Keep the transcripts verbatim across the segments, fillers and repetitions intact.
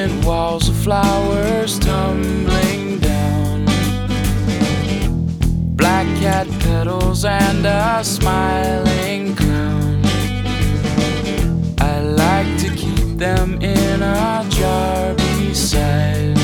Ancient walls of flowers tumbling down, black cat petals and a smiling clown. I like to keep them in a jar beside,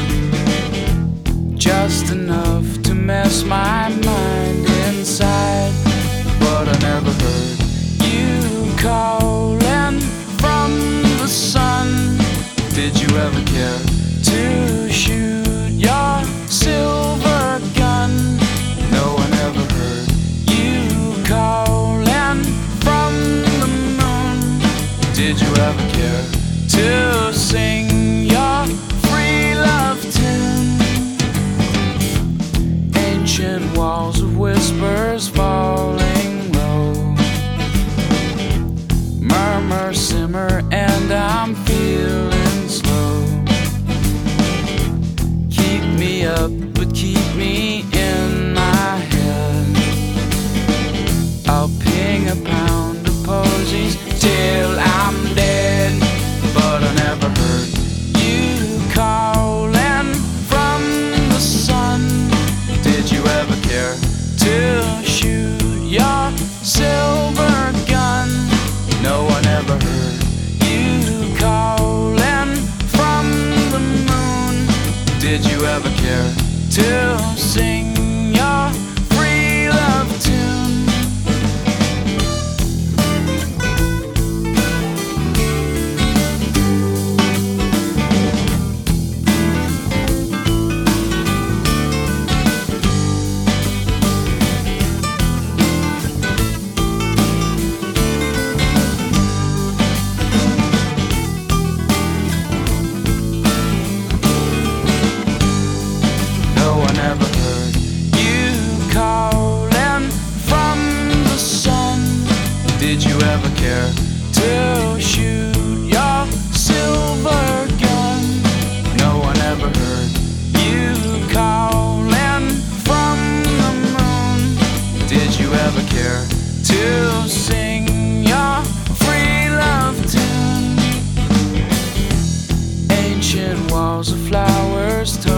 just enough to mess my mind inside. But I never heard you calling from the sun. Did you ever care to shoot your silver gun? No, I never heard you calling from the moon. Did you ever care to sing your free love tune? Ancient walls of whispers falling low, murmur, simmer, and I'm feeling slow. Keep me up, but keep me in my head. I'll ping a pound of posies till I'm dead. But I never heard you calling from the sun. Did you ever care to shoot your silver gun? No, I never heard you calling from the moon. Did you ever care to sing your free love tune? Never heard you calling from the sun. Did you ever care to shoot your silver gun? No, I never heard you calling from the moon. Did you ever care to sing your free love tune? Ancient walls of flowers